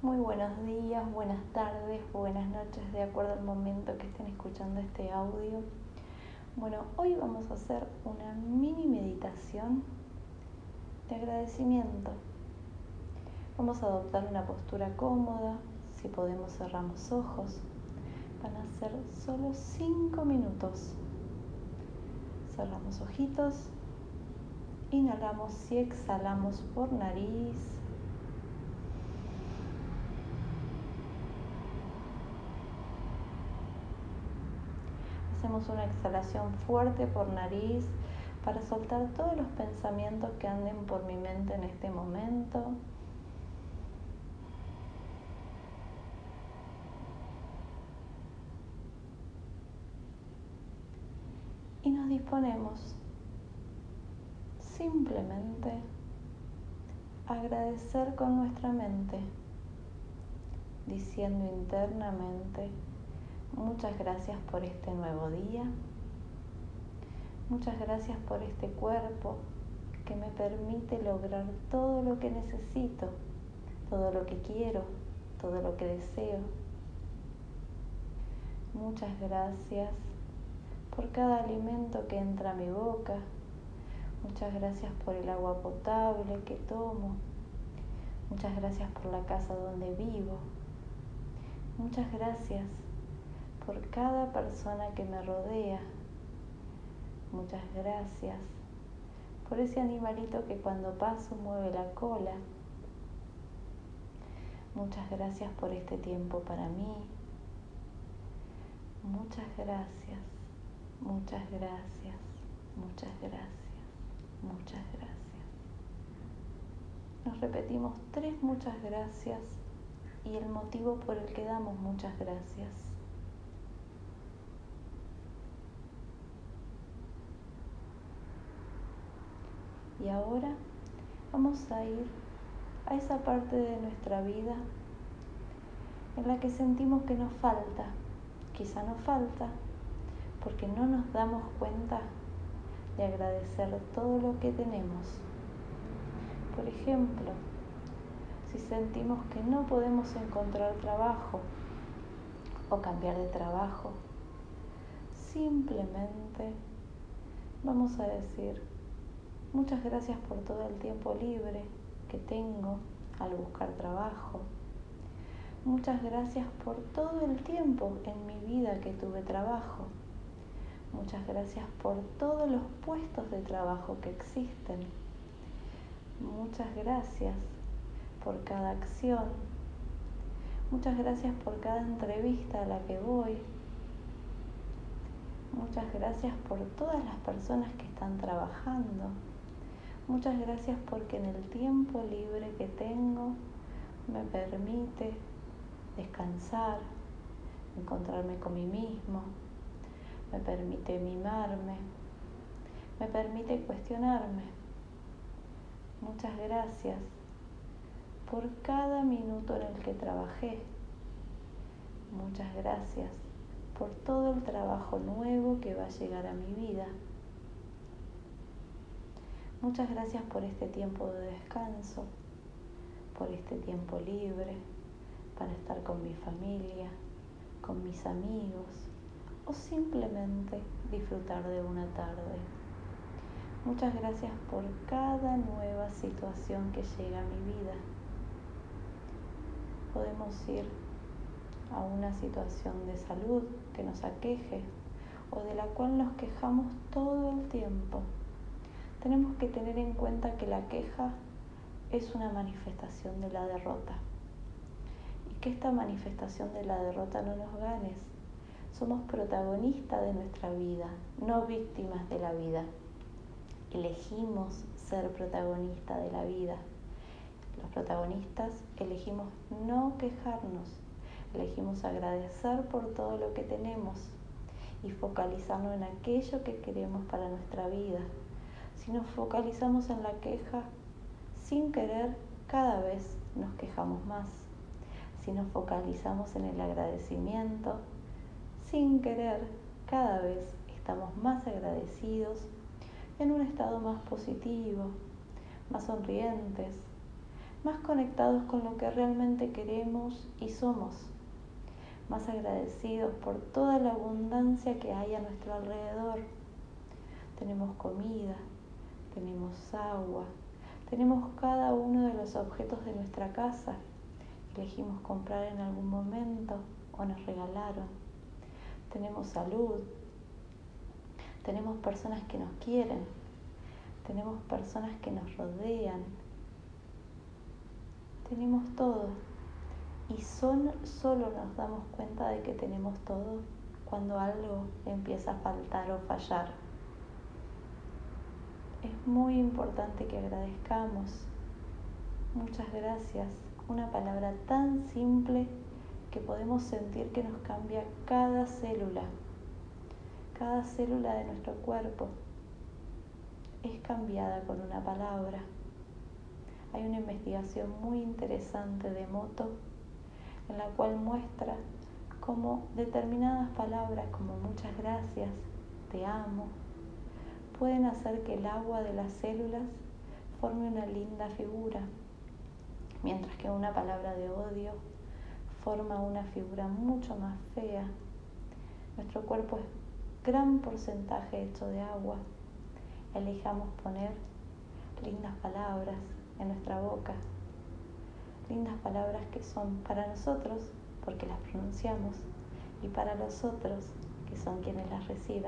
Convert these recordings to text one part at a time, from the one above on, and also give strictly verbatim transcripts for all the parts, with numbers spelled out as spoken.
Muy buenos días, buenas tardes, buenas noches, de acuerdo al momento que estén escuchando este audio. Bueno, hoy vamos a hacer una mini meditación de agradecimiento. Vamos a adoptar una postura cómoda, si podemos cerramos ojos. Van a ser solo cinco minutos. Cerramos ojitos, inhalamos y exhalamos por nariz. Hacemos una exhalación fuerte por nariz para soltar todos los pensamientos que anden por mi mente en este momento. Y nos disponemos simplemente a agradecer con nuestra mente, diciendo internamente: muchas gracias por este nuevo día. Muchas gracias por este cuerpo que me permite lograr todo lo que necesito, todo lo que quiero, todo lo que deseo. Muchas gracias por cada alimento que entra a mi boca. Muchas gracias por el agua potable que tomo. Muchas gracias por la casa donde vivo. Muchas gracias por cada persona que me rodea. Muchas gracias por ese animalito que cuando paso mueve la cola. Muchas gracias por este tiempo para mí. Muchas gracias, muchas gracias, muchas gracias, muchas gracias. Nos repetimos tres muchas gracias y el motivo por el que damos muchas gracias. Y ahora vamos a ir a esa parte de nuestra vida en la que sentimos que nos falta. Quizá nos falta porque no nos damos cuenta de agradecer todo lo que tenemos. Por ejemplo, si sentimos que no podemos encontrar trabajo o cambiar de trabajo, simplemente vamos a decir: muchas gracias por todo el tiempo libre que tengo al buscar trabajo. Muchas gracias por todo el tiempo en mi vida que tuve trabajo. Muchas gracias por todos los puestos de trabajo que existen. Muchas gracias por cada acción. Muchas gracias por cada entrevista a la que voy. Muchas gracias por todas las personas que están trabajando. Muchas gracias porque en el tiempo libre que tengo me permite descansar, encontrarme con mí mismo, me permite mimarme, me permite cuestionarme. Muchas gracias por cada minuto en el que trabajé. Muchas gracias por todo el trabajo nuevo que va a llegar a mi vida. Muchas gracias por este tiempo de descanso, por este tiempo libre para estar con mi familia, con mis amigos o simplemente disfrutar de una tarde. Muchas gracias por cada nueva situación que llega a mi vida. Podemos ir a una situación de salud que nos aqueje o de la cual nos quejamos todo el tiempo. Tenemos que tener en cuenta que la queja es una manifestación de la derrota y que esta manifestación de la derrota no nos ganes. Somos protagonistas de nuestra vida, no víctimas de la vida. Elegimos ser protagonistas de la vida. Los protagonistas elegimos no quejarnos, elegimos agradecer por todo lo que tenemos y focalizarnos en aquello que queremos para nuestra vida. Si nos focalizamos en la queja, sin querer, cada vez nos quejamos más. Si nos focalizamos en el agradecimiento, sin querer, cada vez estamos más agradecidos, en un estado más positivo, más sonrientes, más conectados con lo que realmente queremos y somos, más agradecidos por toda la abundancia que hay a nuestro alrededor. Tenemos comida, tenemos agua, tenemos cada uno de los objetos de nuestra casa que elegimos comprar en algún momento o nos regalaron. Tenemos salud, tenemos personas que nos quieren, tenemos personas que nos rodean, tenemos todo. Y son, solo nos damos cuenta de que tenemos todo cuando algo empieza a faltar o fallar. Es muy importante que agradezcamos. Muchas gracias. Una palabra tan simple que podemos sentir que nos cambia cada célula. Cada célula de nuestro cuerpo es cambiada con una palabra. Hay una investigación muy interesante de Emoto en la cual muestra cómo determinadas palabras como muchas gracias, te amo, pueden hacer que el agua de las células forme una linda figura, mientras que una palabra de odio forma una figura mucho más fea. Nuestro cuerpo es gran porcentaje hecho de agua. Elijamos poner lindas palabras en nuestra boca, lindas palabras que son para nosotros porque las pronunciamos y para los otros que son quienes las reciben.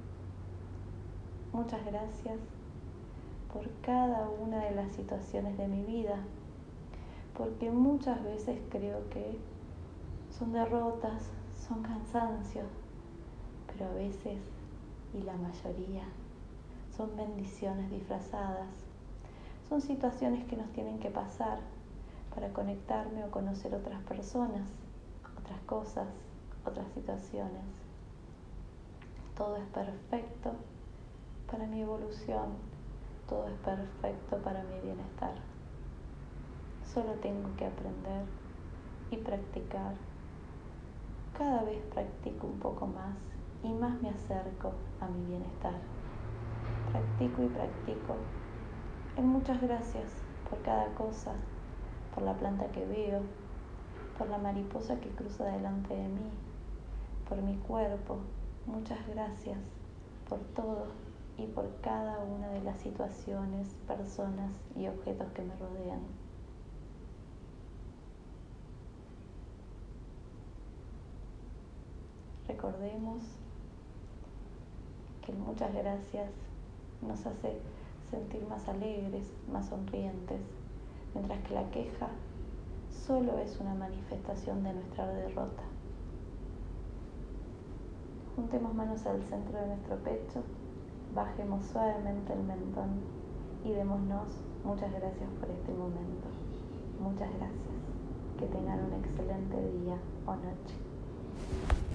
Muchas gracias por cada una de las situaciones de mi vida, porque muchas veces creo que son derrotas, son cansancios, pero a veces, y la mayoría, son bendiciones disfrazadas. Son situaciones que nos tienen que pasar para conectarme o conocer otras personas, otras cosas, otras situaciones. Todo es perfecto para mi evolución, todo es perfecto para mi bienestar. Solo tengo que aprender y practicar. Cada vez practico un poco más y más me acerco a mi bienestar. Practico y practico. En muchas gracias por cada cosa, por la planta que veo, por la mariposa que cruza delante de mí, por mi cuerpo. Muchas gracias por todo y por cada una de las situaciones, personas y objetos que me rodean. Recordemos que muchas gracias nos hace sentir más alegres, más sonrientes, mientras que la queja solo es una manifestación de nuestra derrota. Juntemos manos al centro de nuestro pecho, bajemos suavemente el mentón y démonos muchas gracias por este momento. Muchas gracias. Que tengan un excelente día o noche.